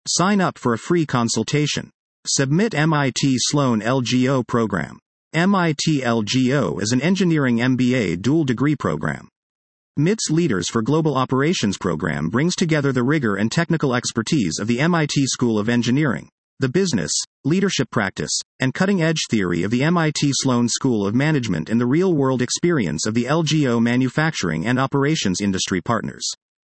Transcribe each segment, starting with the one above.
Sign up for a free consultation. Submit MIT Sloan LGO program. MIT LGO is an engineering MBA dual degree program. MIT's Leaders for Global Operations program brings together the rigor and technical expertise of the MIT School of Engineering, the business, leadership practice, and cutting-edge theory of the MIT Sloan School of Management in the real-world experience of the LGO manufacturing and operations industry partners.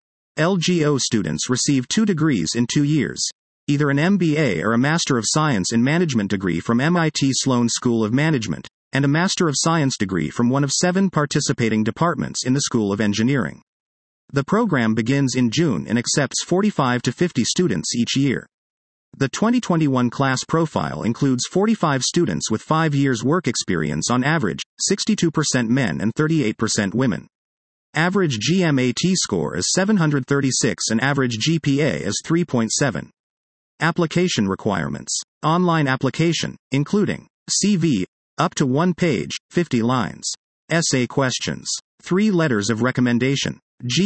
LGO students receive 2 degrees in 2 years, either an MBA or a Master of Science in Management degree from MIT Sloan School of Management, and a Master of Science degree from one of 7 participating departments in the School of Engineering. The program begins in June and accepts 45 to 50 students each year. The 2021 class profile includes 45 students with 5 years work experience on average, 62% men and 38% women. Average GMAT score is 736 and average GPA is 3.7. Application requirements. Online application, including CV, up to 1 page, 50 lines. Essay questions. 3 letters of recommendation.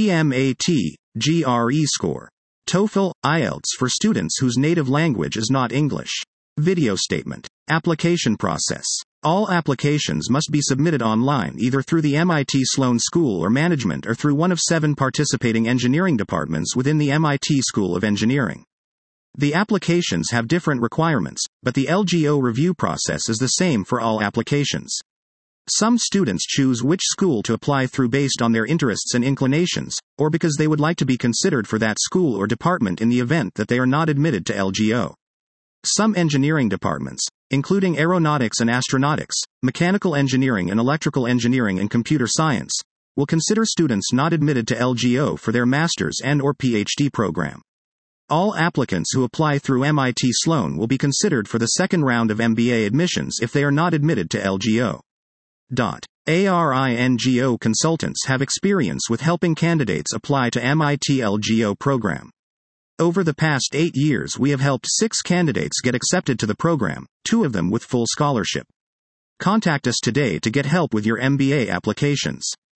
GMAT, GRE score. TOEFL, IELTS for students whose native language is not English. Video statement. Application process. All applications must be submitted online either through the MIT Sloan School or Management or through one of 7 participating engineering departments within the MIT School of Engineering. The applications have different requirements, but the LGO review process is the same for all applications. Some students choose which school to apply through based on their interests and inclinations, or because they would like to be considered for that school or department in the event that they are not admitted to LGO. Some engineering departments, including aeronautics and astronautics, mechanical engineering and electrical engineering and computer science, will consider students not admitted to LGO for their master's and/or PhD program. All applicants who apply through MIT Sloan will be considered for the second round of MBA admissions if they are not admitted to LGO. ARINGO consultants have experience with helping candidates apply to MIT LGO program. Over the past 8 years we have helped 6 candidates get accepted to the program, 2 of them with full scholarship. Contact us today to get help with your MBA applications.